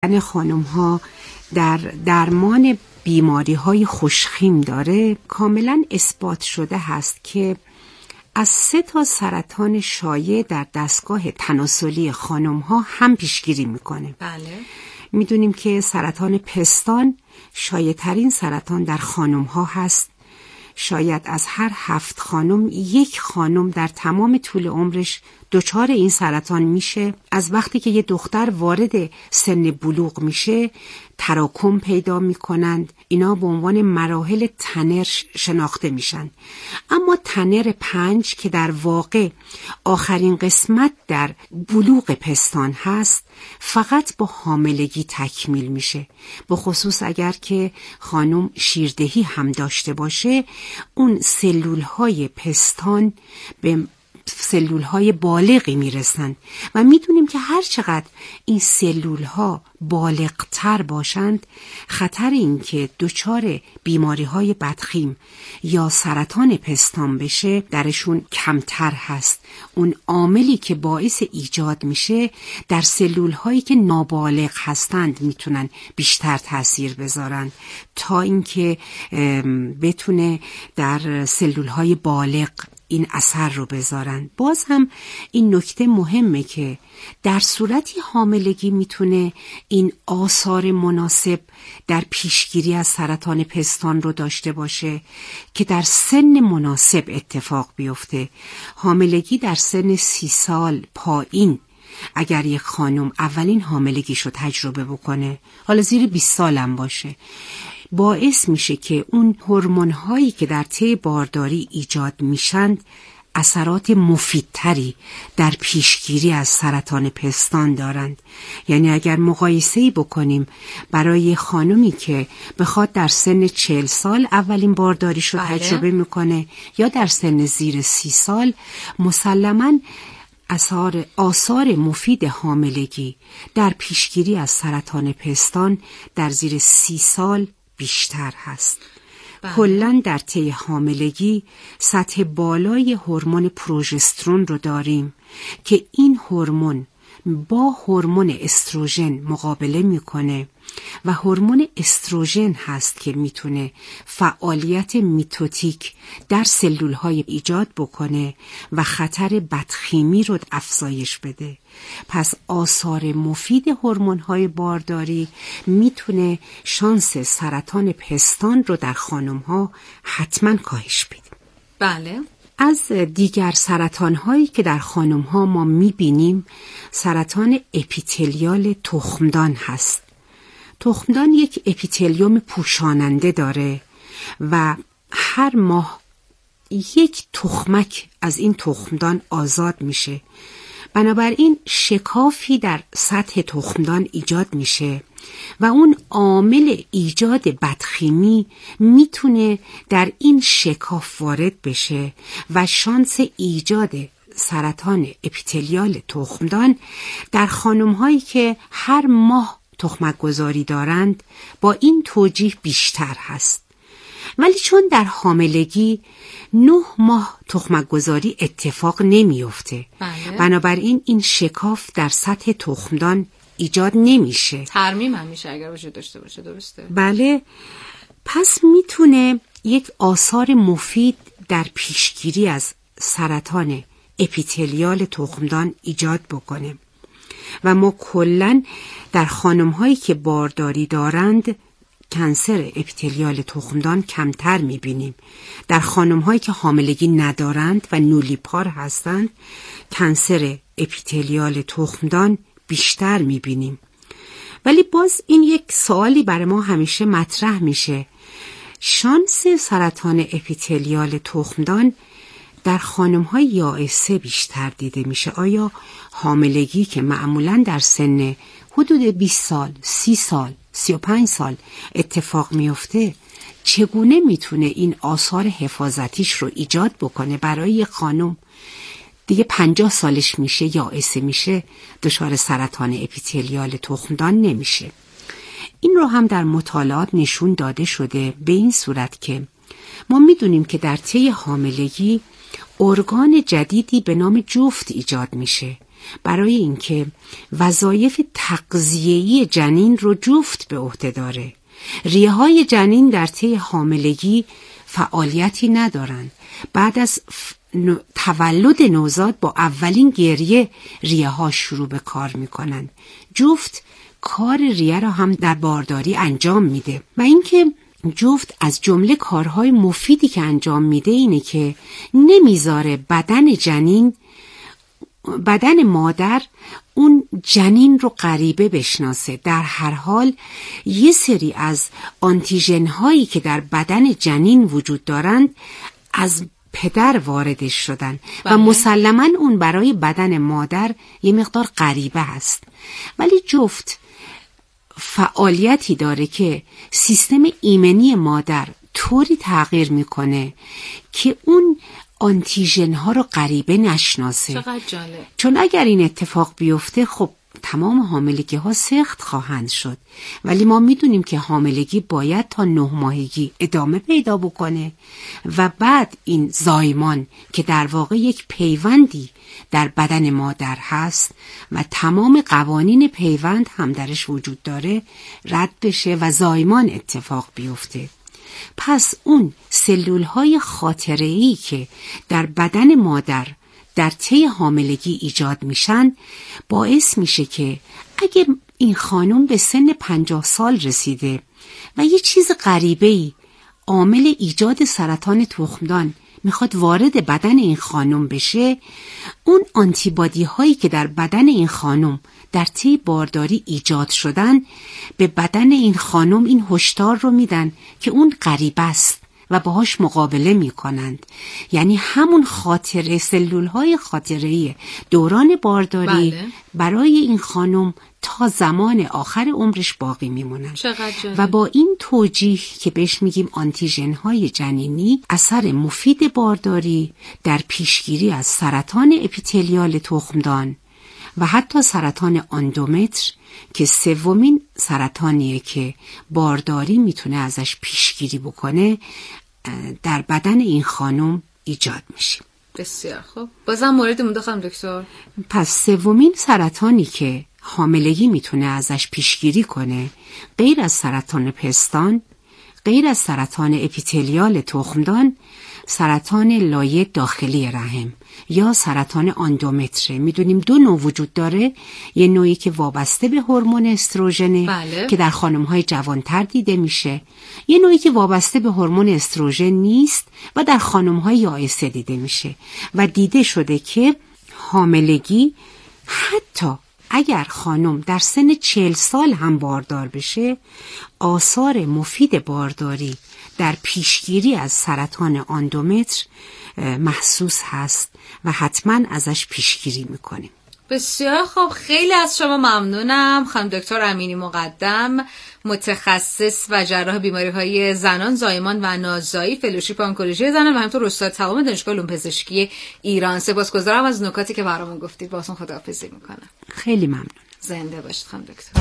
خانم ها در درمان بیماری های خوشخیم داره کاملا اثبات شده هست که از 3 سرطان شایع در دستگاه تناسلی خانم ها هم پیشگیری میکنه. بله. میدونیم که سرطان پستان شایع ترین سرطان در خانم ها هست. شاید از هر 7 خانم 1 خانم در تمام طول عمرش دچار این سرطان میشه. از وقتی که یه دختر وارد سن بلوغ میشه تراکم پیدا میکنند. اینا به عنوان مراحل تنر شناخته میشن. اما تنر 5 که در واقع آخرین قسمت در بلوغ پستان هست فقط با حاملگی تکمیل میشه. به خصوص اگر که خانم شیردهی هم داشته باشه اون سلولهای پستان به سلولهای بالغی میرسن و میدونیم که هر چقدر این سلولها بالغتر باشند خطر این که دچار بیماریهای بدخیم یا سرطان پستان بشه درشون کمتر هست. اون عاملی که باعث ایجاد میشه در سلولهایی که نابالغ هستند میتونن بیشتر تاثیر بذارن تا اینکه بتونه در سلولهای بالغ این اثر رو بذارن. باز هم این نکته مهمه که در صورتی حاملگی میتونه این آثار مناسب در پیشگیری از سرطان پستان رو داشته باشه که در سن مناسب اتفاق بیفته. حاملگی در سن 30 سال پایین اگر یک خانم اولین حاملگیشو تجربه بکنه، حالا زیر 20 سالم باشه، باعث میشه که اون هورمون‌هایی که در طی بارداری ایجاد میشن اثرات مفیدتری در پیشگیری از سرطان پستان دارند. یعنی اگر مقایسه‌ای بکنیم برای خانمی که بخواد در سن 40 سال اولین بارداریشو تجربه میکنه یا در سن زیر 30 سال، مسلماً آثار مفید حاملگی در پیشگیری از سرطان پستان در زیر 30 سال بیشتر هست. کلاً در طی حاملگی سطح بالای هورمون پروژسترون رو داریم که این هورمون با هورمون استروژن مقابله میکنه و هورمون استروژن هست که میتونه فعالیت میتوتیک در سلولهای ایجاد بکنه و خطر بدخیمی رو افزایش بده. پس آثار مفید هورمون‌های بارداری میتونه شانس سرطان پستان رو در خانم‌ها حتما کاهش بده. بله. از دیگر سرطان‌هایی که در خانم‌ها ما می‌بینیم سرطان اپیتلیال تخمدان هست. تخمدان یک اپیتلیوم پوشاننده داره و هر ماه 1 تخمک از این تخمدان آزاد میشه. بنابراین شکافی در سطح تخمدان ایجاد میشه و اون عامل ایجاد بدخیمی میتونه در این شکاف وارد بشه و شانس ایجاد سرطان اپیتلیال تخمدان در خانم‌هایی که هر ماه تخمک گذاری دارند با این توجیه بیشتر هست. ولی چون در حاملگی 9 ماه تخمک گذاری اتفاق نمیفته، بنابراین این شکاف در سطح تخمدان ایجاد نمیشه. ترمیم هم میشه اگر وجود داشته باشه. درسته؟ بله. پس میتونه یک آثار مفید در پیشگیری از سرطان اپیتلیال تخمدان ایجاد بکنه و ما کلاً در خانم‌هایی که بارداری دارند کنسر اپیتلیال تخمدان کمتر می‌بینیم. در خانم‌هایی که حاملگی ندارند و نولیپار هستند کنسر اپیتلیال تخمدان بیشتر می‌بینیم. ولی باز این یک سوالی برای ما همیشه مطرح میشه، شانس سرطان اپیتلیال تخمدان در خانم‌های یائسه بیشتر دیده میشه. آیا حاملگی که معمولاً در سن حدود 20 سال، 30 سال، 35 سال اتفاق میفته چگونه میتونه این آثار حفاظتیش رو ایجاد بکنه برای یک خانم دیگه 50 سالش میشه یائسه میشه دچار سرطان اپیتلیال تخمدان نمیشه؟ این رو هم در مطالعات نشون داده شده به این صورت که ما میدونیم که در طی حاملگی ارگان جدیدی به نام جفت ایجاد میشه برای اینکه وظایف تغذیه‌ای جنین رو جفت به عهده داره. ریه‌های جنین در طی حاملگی فعالیتی ندارند. بعد از تولد نوزاد با اولین گریه ریه ها شروع به کار میکنند. جفت کار ریه را هم در بارداری انجام میده و اینکه جفت از جمله کارهای مفیدی که انجام میده اینه که نمیذاره بدن مادر اون جنین رو غریبه بشناسه. در هر حال یه سری از آنتیژن هایی که در بدن جنین وجود دارند از پدر واردش شدن و مسلماً اون برای بدن مادر یه مقدار غریبه هست، ولی جفت فعالیتی داره که سیستم ایمنی مادر طوری تغییر میکنه که اون آنتیژن ها رو غریبه نشناسه. چقدر جالب. چون اگر این اتفاق بیفته خب تمام حاملگی ها سخت خواهند شد، ولی ما میدونیم که حاملگی باید تا 9 ماهگی ادامه پیدا بکنه و بعد این زایمان که در واقع یک پیوندی در بدن مادر هست و تمام قوانین پیوند هم درش وجود داره رد بشه و زایمان اتفاق بیفته. پس اون سلولهای خاطره‌ای که در بدن مادر در طی حاملگی ایجاد میشن باعث میشه که اگه این خانم به سن 50 سال رسیده و یه چیز غریبه‌ای عامل ایجاد سرطان تخمدان میخواد وارد بدن این خانم بشه، اون آنتیبادی هایی که در بدن این خانم در طی بارداری ایجاد شدن به بدن این خانم این هشدار رو میدن که اون غریبه است و باهاش مقابله میکنند. یعنی همون خاطره، سلولهای خاطره‌ای دوران بارداری برای این خانم تا زمان آخر عمرش باقی میمونند. و با این توجیه که بهش میگیم آنتیژن‌های جنینی، اثر مفید بارداری در پیشگیری از سرطان اپیتلیال تخمدان و حتی سرطان اندومتر که سومین سرطانیه که بارداری میتونه ازش پیشگیری بکنه در بدن این خانم ایجاد میشه. بسیار خوب. بازم مورد مونده خانم دکتر. پس سومین سرطانی که حاملگی میتونه ازش پیشگیری کنه، غیر از سرطان پستان، غیر از سرطان اپیتلیال تخمدان، سرطان لایه داخلی رحم یا سرطان اندومتر. میدونیم 2 نوع وجود داره، یه نوعی که وابسته به هورمون استروژنه که در خانم‌های جوانتر دیده میشه، یه نوعی که وابسته به هورمون استروژن نیست و در خانم‌های یائسه دیده میشه و دیده شده که حاملگی حتی اگر خانم در سن 40 سال هم باردار بشه، آثار مفید بارداری در پیشگیری از سرطان اندومتر محسوس هست و حتما ازش پیشگیری میکنیم. بسیار خوب. خیلی از شما ممنونم خانم دکتر امینی مقدم، متخصص و جراح بیماری‌های زنان، زایمان و نازایی، فلوشیپ آنکولوژی زنان و همینطور استاد تمام دانشگاه علوم پزشکی ایران. سپاسگزارم از نکاتی که برامون گفتید. باهاتون خداحافظی میکنم. خیلی ممنون. زنده باشید خانم دکتر.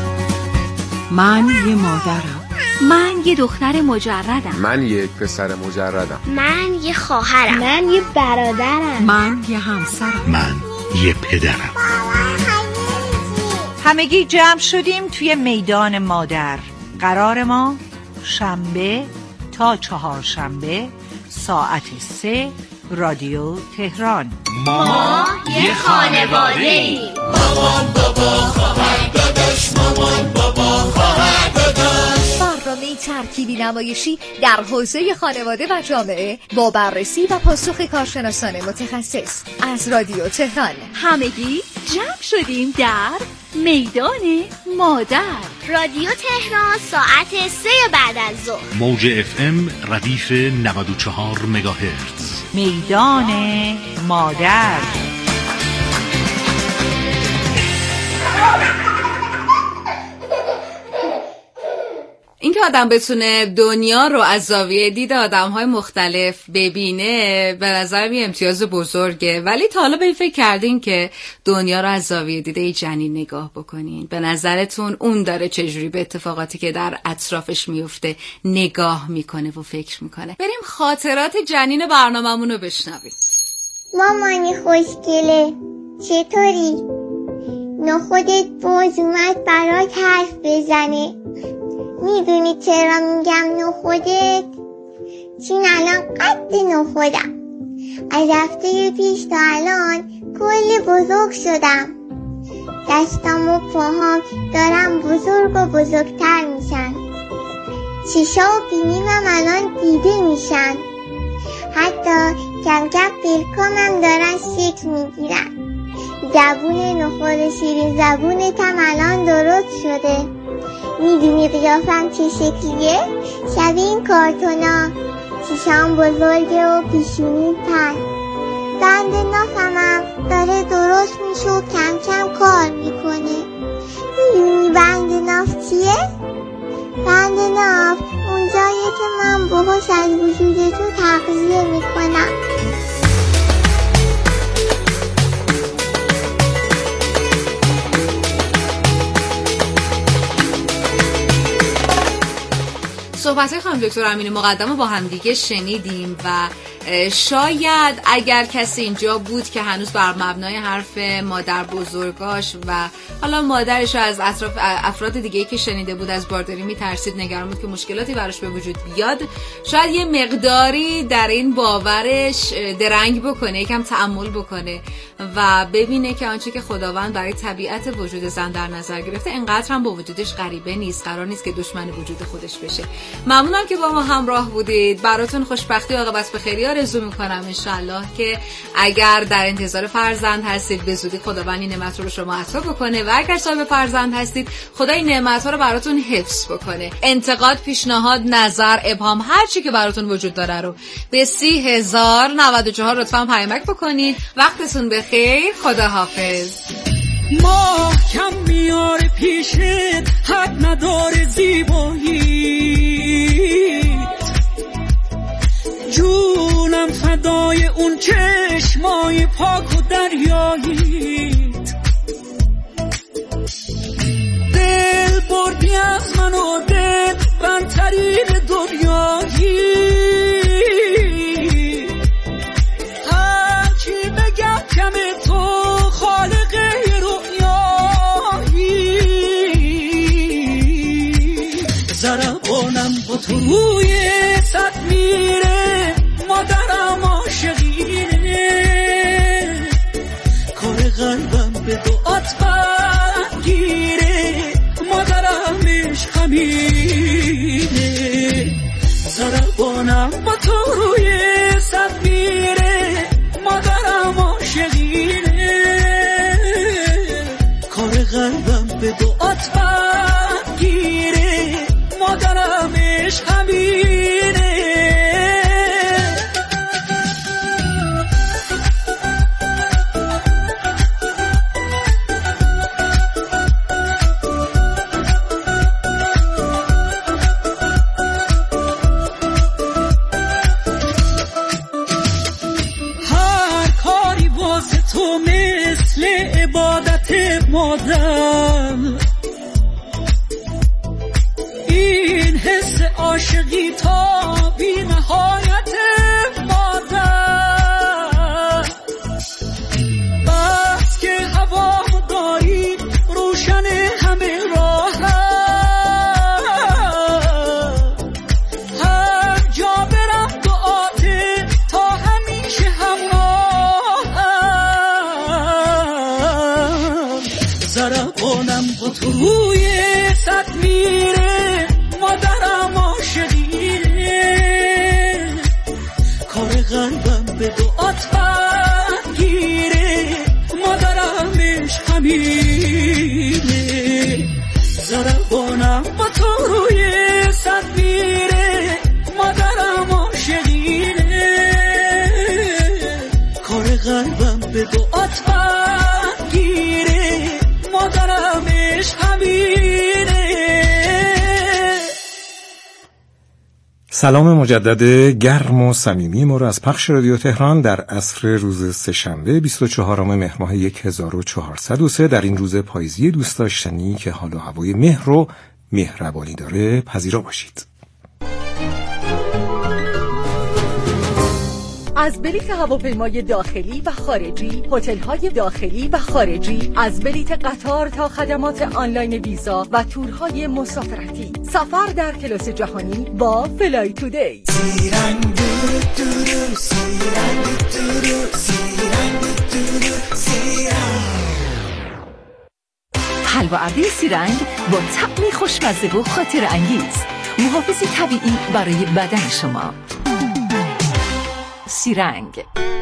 من یه مادرم. من یه دختر مجردم. من یک پسر مجردم. من یه خواهرم. من یه برادرم. من یه همسرم. من یه پدرم. همگی جمع شدیم توی میدان مادر. قرار ما شنبه تا 4 شنبه ساعت 3 رادیو تهران. ما یه خانواده ایم. مامان بابا خواهر داداش، مامان بابا خواهر داداش. برنامه ترکیبی نمایشی در حوزه خانواده و جامعه با بررسی و پاسخ کارشناسان متخصص از رادیو تهران. همگی جمع شدیم در میدان مادر. رادیو تهران ساعت 3 بعد از ظهر. موج FM ردیف 94 مگاهرتز. میدان مادر. این که آدم بتونه دنیا رو از زاویه دید آدم‌های مختلف ببینه به نظر می امتیاز بزرگه. ولی تا حالا به این فکر کردین که دنیا رو از زاویه دیده جنین نگاه بکنین؟ به نظرتون اون داره چجوری به اتفاقاتی که در اطرافش میفته نگاه میکنه و فکر میکنه؟ بریم خاطرات جنین برنامه‌مون رو بشنویم. مامانی خوشگله. چطوری؟ نخودت باز اومد برات حرف بزنه. میدونی چرا میگم نخودت؟ چون الان قد نخودم. از هفته پیش تا الان کلی بزرگ شدم. دستام و پاهام دارم بزرگ و بزرگتر میشن. چشا و بینیمم الان دیده میشن. حتی کم کم پلکامم دارن شکل میگیرن. زبون نخود شیرین زبونتم الان درست شده. میدونی قیافم چه شکلیه؟ شبیه این کارتونا. چشام بزرگه و پیشونی پس. بند نافمم داره درست میشه و کم کم کار میکنه. میدونی بند ناف چیه؟ بند ناف اونجاییه که من باهاش از وجود تو تغذیه میکنم. صحبت‌های خانم دکتر امین مقدم رو با هم دیگه شنیدیم و شاید اگر کسی اینجا بود که هنوز بر مبنای حرف مادر بزرگاش و حالا مادرش از افراد دیگه‌ای که شنیده بود از بارداری میترسید، نگران بود که مشکلاتی براش به وجود بیاد، شاید یه مقداری در این باورش درنگ بکنه، یکم تأمل بکنه و ببینه که آنچه که خداوند برای طبیعت وجود زن در نظر گرفته انقدر هم با وجودش غریبه نیست، قرار نیست که دشمن وجود خودش بشه. ممنونم که با ما همراه بودید. براتون خوشبختی و عاقبت بخیری آرزو میکنم انشالله که اگر در انتظار فرزند هستید به زودی خداوند این نعمت رو به شما عطا بکنه و اگر صاحب فرزند هستید خدا این نعمت ها رو براتون حفظ بکنه. انتقاد، پیشنهاد، نظر، ابهام، هر چی که براتون وجود داره رو به 30,094 لطفاً پیامک بکنید. وقتتون بخیر. خداحافظ. محکم میاره پیشت، حد نداره زیبایی، جونم فدای اون چشمای پاک و دریایی، دل بردی از من و دل بندترین دنیایی، هرچی بگم کمه تو خالق زربانم با تو روی سد میره، مادرم عاشقینه، کار قلبم به دعات بگیره، مادرم عشق همینه. زربانم با تو روی سد میره، مادرم عاشقینه، کار قلبم به دعات بگیره، مادرم عشق همینه. هر کاری واسه تو مثل عبادت مادر، این حس عاشقی تا بی نهایت مادر، بس که هوا داری روشن همه راه، هر جا برم دعاته تا همیشه همراهم، زربانم با تو روی سد میره، مادرم عاشقینه، کار قلبم به دعات بگیره، مادرم عشق همینه. زربانم با تو روی سد میره، مادرم عاشقینه، کار قلبم به دعات بگیره، مادرم عشق همینه. سلام مجدد گرم و صمیمی ما رو از پخش رادیو تهران در عصر روز سه‌شنبه 24 مهر ماه 1403 در این روز پاییزی دوست داشتنی که حال و هوای مهر و مهربانی داره پذیرا باشید. از بلیت هواپیمای داخلی و خارجی، هتل‌های داخلی و خارجی، از بلیت قطار تا خدمات آنلاین ویزا و تورهای مسافرتی. سفر در کلاس جهانی با فلای تودی. حلوا اردی سیرنگ با طعمی خوشمزه و خاطر انگیز، محافظ طبیعی برای بدن شما. سیرنگ.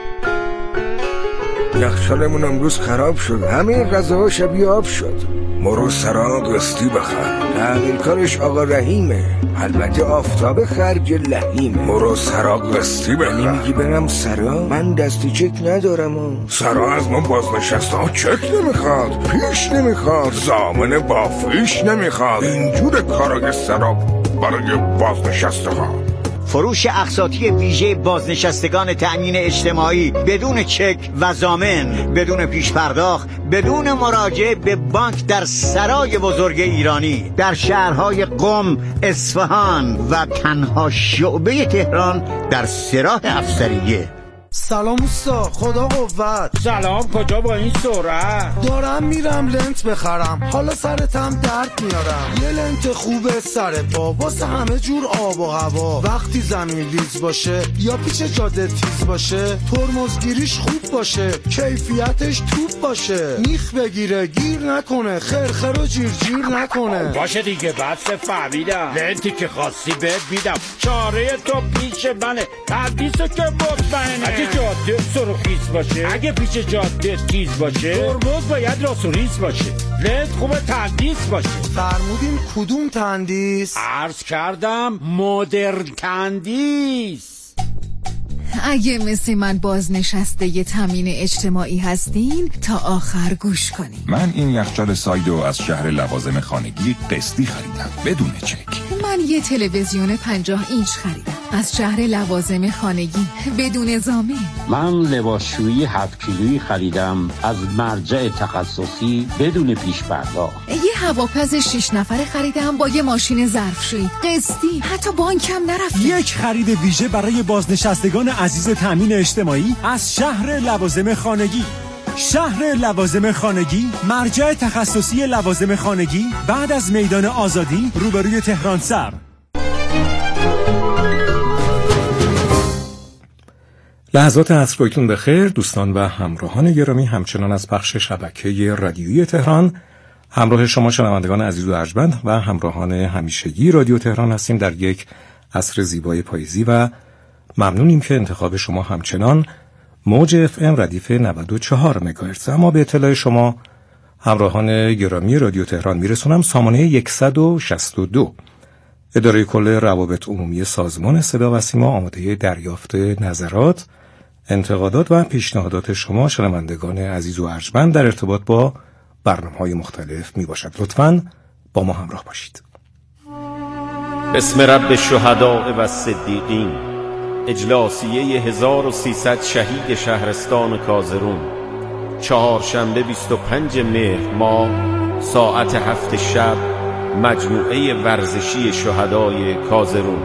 یخچالمون امروز خراب شد، همه غذاها شبیه آب شد. مرو سراغ قسطی بخر، تحویل کارش آقا رحیمه، البته آفتاب خرج لحیمه. مرو سراغ قسطی بخر. یعنی میگی برم سرا؟ من دستی چک ندارم. سرا از ما بازنشسته ها چک نمیخواد، پیش نمیخواد، ضامن بافیش نمیخواد. اینجور کارای سرا برای بازنشسته ها. فروش اقساطی ویژه بازنشستگان تأمین اجتماعی بدون چک و ضامن، بدون پیش پرداخت، بدون مراجعه به بانک در سرای بزرگ ایرانی در شهرهای قم، اصفهان و تنها شعبه تهران در سراح افسریه. سلام اوستا، خدا قوت. سلام، کجا با این سرعت؟ دارم میرم لنت بخرم، حالا سرتم درد میارم. یه لنت خوبه سر پا واسه همه جور آب و هوا. وقتی زمین لیز باشه یا پیچ جاده تیز باشه، ترمزگیریش خوب باشه، کیفیتش توپ باشه، میخ بگیره گیر نکنه، خرخر و جیر نکنه. باشه دیگه، بس فهمیدم. لنتی که خواستی بهت میدم، چاره تو پیش منه، تردیسو که مطمئنه. اگه جاده سرخیز باشه، اگه پیچ جاده تیز باشه، ترمز باید راست و ریز باشه، لنت خوبه تندیس باشه. فرمودین کدوم تندیس؟ عرض کردم مدرن تندیس. اگه مثل من بازنشسته ی تامین اجتماعی هستین تا آخر گوش کنین. من این یخچال سایدو از شهر لوازم خانگی قسطی خریدم بدون چک. من یه تلویزیون 50 اینچ خریدم از شهر لوازم خانگی بدون ضامن. من لباسشویی 7 کیلویی خریدم از مرجع تخصصی بدون پیش پرداخت. یه هواپز 6 نفره خریدم با یه ماشین ظرفشویی قسطی، حتی بانکم نرفتم. یک خرید ویژه برای بازنشستگان عزیز تامین اجتماعی از شهر لوازم خانگی. شهر لوازم خانگی، مرجع تخصصی لوازم خانگی بعد از میدان آزادی روبروی تهران سر. لحظات عصرتون بخیر دوستان و همراهان گرامی. همچنان از پخش شبکه رادیویی تهران همراه شما شنوندگان عزیز و ارجمند و همراهان همیشگی رادیو تهران هستیم در یک عصر زیبای پاییزی و ممنونیم که انتخاب شما همچنان موج FM ردیف 94 مگاهرتز. اما به اطلاع شما همراهان گرامی رادیو تهران میرسونم سامانه 162 اداره کل روابط عمومی سازمان صدا و سیما آماده دریافت نظرات، انتقادات و پیشنهادات شما شنوندگان عزیز و ارجمند در ارتباط با برنامه‌های مختلف می باشد. لطفاً با ما همراه باشید. بسم رب الشهداء و الصدیقین. اجلاسیه 1300 شهید شهرستان کازرون، چهارشنبه 25 مهر ماه ساعت 7 شب، مجموعه ورزشی شهدای کازرون.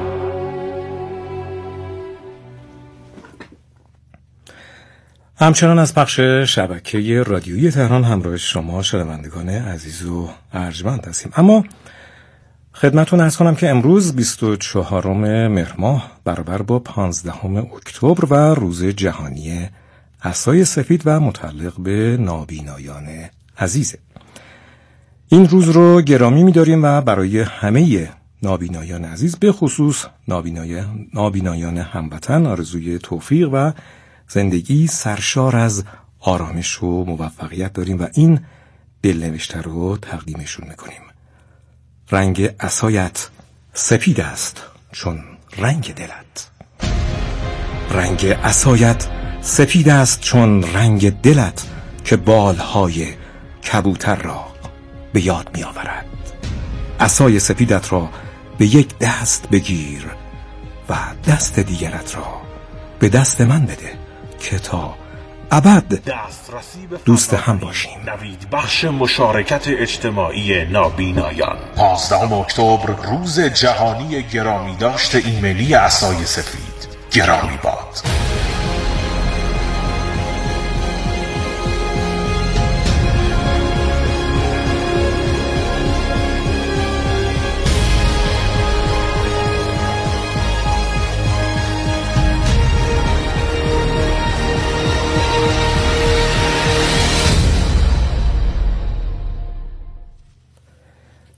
همچنان از پخش شبکه رادیویی تهران همراه شما شنوندگان عزیز و ارجمند هستیم. اما خدمتتون عرض کنم که امروز 24 مهر ماه برابر با 15 اکتبر و روز جهانی عصای سفید و متعلق به نابینایان عزیزه. این روز رو گرامی می‌داریم و برای همه نابینایان عزیز، به خصوص نابینایان هموطن، آرزوی توفیق و زندگی سرشار از آرامش و موفقیت داریم و این دلنوشته رو تقدیمشون می‌کنیم. رنگ عصایت سپید است چون رنگ دلت. رنگ عصایت سپید است چون رنگ دلت، که بالهای کبوتر را به یاد می آورد. عصای سپیدت را به یک دست بگیر و دست دیگرت را به دست من بده که تا ابد دوست هم باشیم. نوید بخش مشارکت اجتماعی نابینایان. 15 اکتبر روز جهانی گرامی داشت ایمیلی عصای سفید. گرامی باد.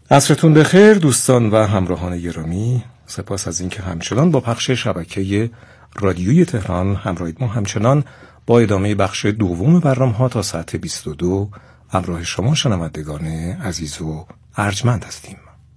عصرتون بخیر دوستان و همراهان گرامی. سپاس از اینکه همچنان با پخش شبکه رادیوی تهران همراهید. ما همچنان با ادامه بخش دوم برنامه‌ها تا ساعت 22 همراه شما شنوندگان عزیز و ارجمند هستیم.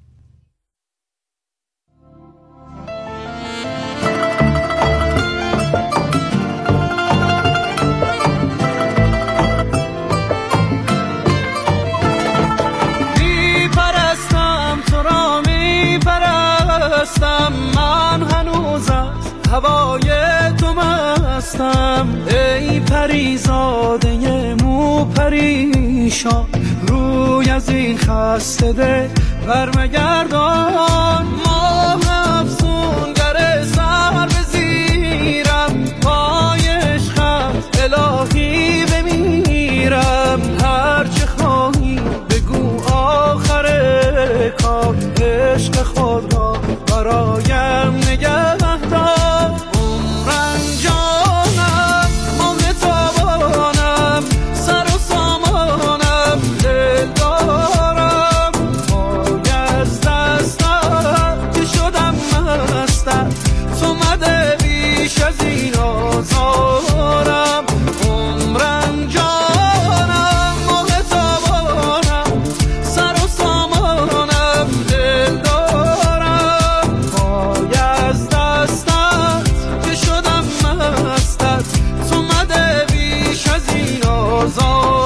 من هنوز از هوای تو مستم، ای پریزاده مو پریشان، روی از این خسته ده برمگردان. ماه افسونگر سر بزیرم، پای عشقت الهی بمیرم. هرچه خواهی بگو آخر کار، عشق خود را برایم نگه دار. عمرم جانم ماه تابانم، سر و سامانم دل دارم. پای از دستم که شدم مستم، تو مده بیش از این آزارم. عمرم جانم ماه تابانم، سر و سامانم دل دارم. پای از دستت که شدم مستت، تو مده بیش از این آزارم.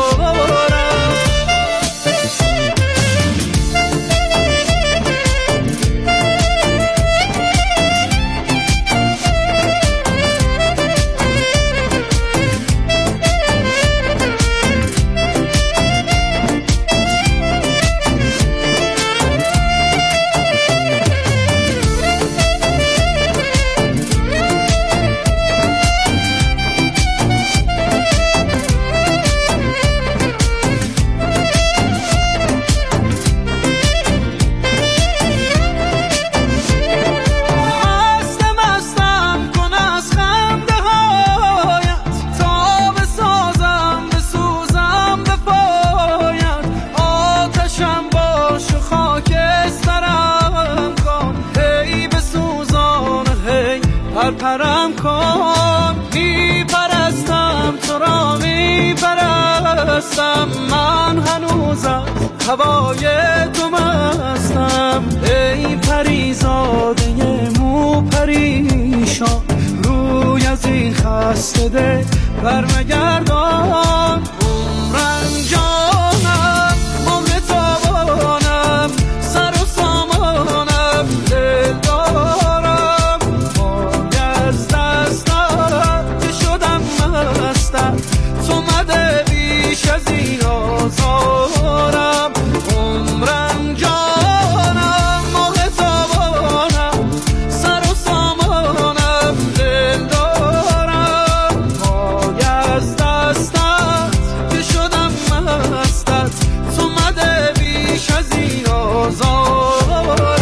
پرم کن، میپرستم تو را میپرستم. من هنوز از هوای تو مستم، ای پریزاده مو پریشان، روی از این خسته ده برمگردان. عمرم جانم ماه تابانم، سر و سامانم دل دارم. تو مده بیش از این آزارم. عمرم جانم ماه تابانم، سر و سامانم دل دارم. پای از دستت که شدم مستت، تو مده بیش از این آزارم.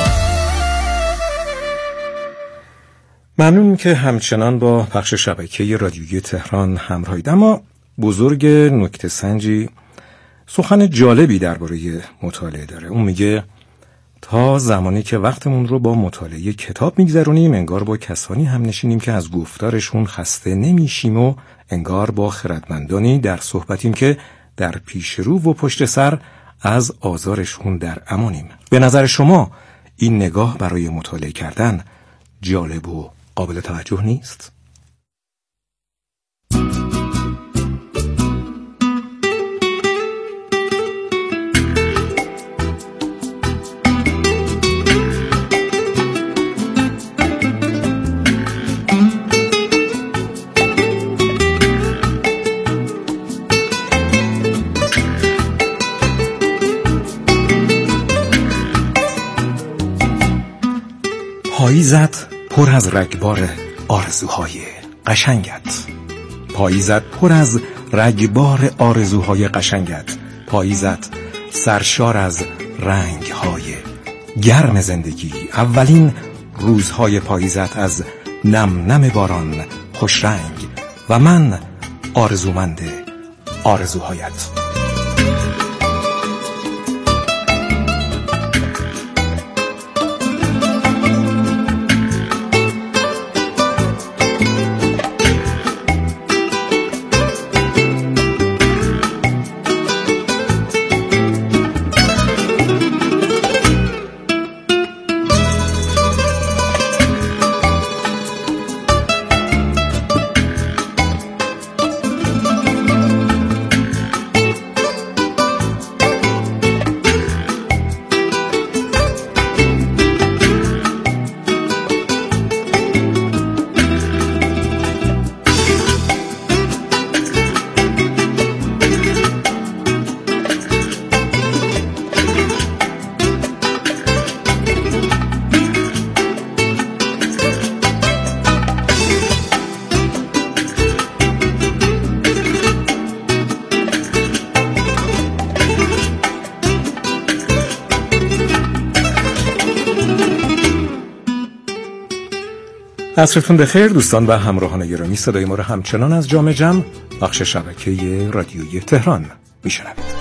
ممنون که همچنان با پخش شبکه رادیویی تهران همراهید. اما بزرگ نکته سنجی سخن جالبی درباره مطالعه داره. اون میگه تا زمانی که وقتمون رو با مطالعه کتاب میگذرونیم، انگار با کسانی هم نشینیم که از گفتارشون خسته نمیشیم و انگار با خردمندانی در صحبتیم که در پیش رو و پشت سر از آزارشون در امانیم. به نظر شما این نگاه برای مطالعه کردن جالب و قابل توجه نیست؟ پاییزت پر از رگبار آرزوهای قشنگت. پاییزت پر از رگبار آرزوهای قشنگت. پاییزت سرشار از رنگهای گرم زندگی. اولین روزهای پاییزت از نم نم باران خوش رنگ و من آرزومند آرزوهایت. عصرتون بخیر دوستان و همراهان گرامی. صدای ما رو همچنان از جام جم بخش شبکه رادیویی تهران میشنوید.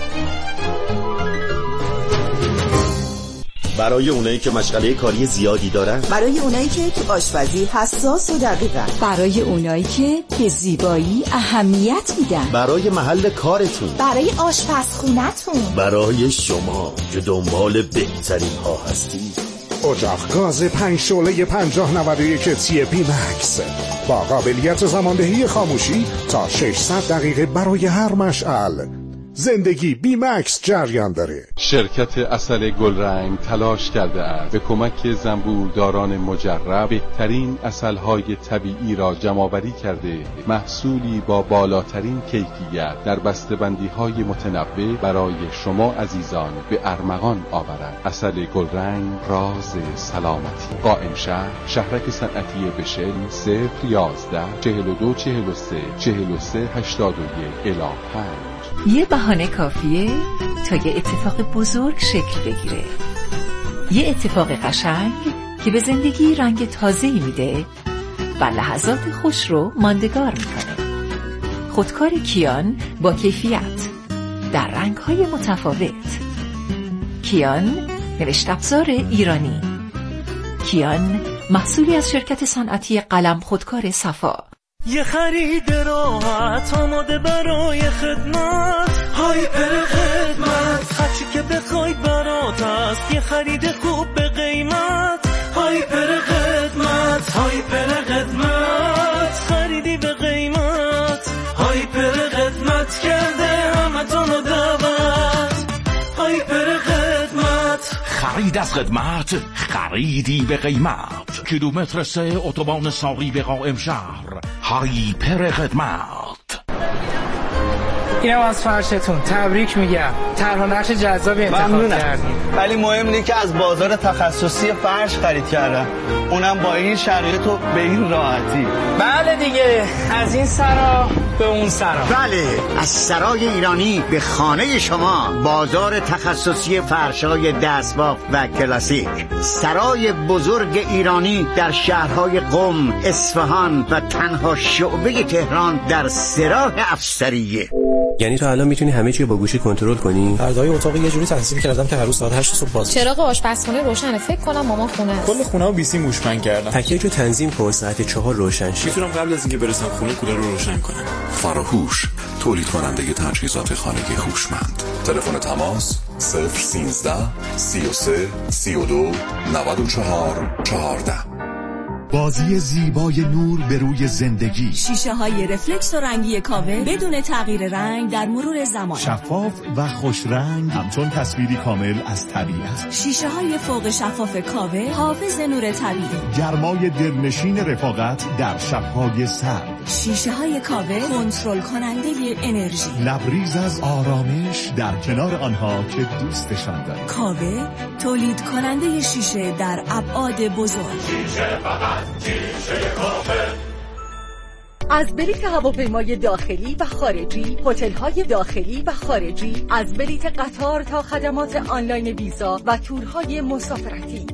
برای اونایی که مشغله کاری زیادی دارن، برای اونایی که تو آشپزی حساس و دقیقن، برای اونایی که به زیبایی اهمیت میدن، برای محل کارتون، برای آشپزخونتون، برای شما که دنبال بهترین ها هستی. اجاق گاز 5 شعله 5091 تی بی مکس با قابلیت زماندهی خاموشی تا 600 دقیقه برای هر مشعل. زندگی بی مکس جریان داره. شرکت عسل گلرنگ تلاش کرده است به کمک زنبورداران مجرب بهترین عسل‌های طبیعی را جمع‌آوری کرده، محصولی با بالاترین کیفیت در بسته‌بندی‌های متنوع برای شما عزیزان به ارمغان آورد. عسل گلرنگ راز سلامتی. قائم شهرک صنعتی بشل 011 42 43 43 81 الی 5. یه بهانه کافیه تا یه اتفاق بزرگ شکل بگیره. یه اتفاق قشنگ که به زندگی رنگ تازه‌ای میده و لحظات خوش رو ماندگار میکنه. خودکار کیان با کیفیت در رنگ‌های متفاوت. کیان نوشت افزار ایرانی. کیان محصولی از شرکت صنعتی قلم خودکار صفا. یه خرید راحت آماده برای خدمت، هایپر خدمت، هرچی که بخوای برات هست. یه خرید خوب به قیمت، هایپر خدمت، هایپر خدمت، خریدی به قیمت، هایپر خدمت کرده همتون دعوت، هایپر خدمت. خرید از خدمت، خریدی به قیمت. کیلومتر 3 اتوبان ساقی به قائم شهر. هایپر خدمت. اینم از فرشتون، تبریک میگم. طرح و نقش جذابی انتخاب کردید. ولی مهم اینه که از بازار تخصصی فرش خرید کردم، اونم با این شرایط و به این راحتی. بله دیگه، از این سرا به اون سرا. بله، از سرای ایرانی به خانه شما. بازار تخصصی فرش‌های دستباف و کلاسیک. سرای بزرگ ایرانی در شهرهای قم، اصفهان و تنها شعبه تهران در سراح افسریه. یعنی تو الان میتونی همه چی با گوشی کنترل کنی؟ پرده‌های اتاق یه جوری تنظیم کردم که هر روز ساعت 8 صبح باز. چراغ آشپزخونه روشنه، فکر کنم مامان خونه است. کل خونه‌مو بیسیم هوشمند کردم. تکیه رو تنظیم کن ساعت 4 روشن شه. میتونم قبل از اینکه برسم خونه کولر رو روشن کنم. فراهوش، تولید کننده تجهیزات خانگی هوشمند. تلفن تماس 013 33 32 94 14. بازی زیبای نور به روی زندگی. شیشه های رفلکس و رنگی کاوه بدون تغییر رنگ در مرور زمان. شفاف و خوش رنگ، همچون تصویری کامل از طبیعت. شیشه های فوق شفاف کاوه حافظ نور طبیعی. گرمای دلنشین رفاقت در شب‌های سرد. شیشه های کاوه کنترل کننده انرژی. لبریز از آرامش در کنار آنها که دوستشان دارند. کاوه تولید کننده شیشه در ابعاد بزرگ. شیشه فقط شیشه کاوه. از بلیت هواپیمای داخلی و خارجی، هتل‌های داخلی و خارجی، از بلیت قطار تا خدمات آنلاین ویزا و تورهای مسافرتی.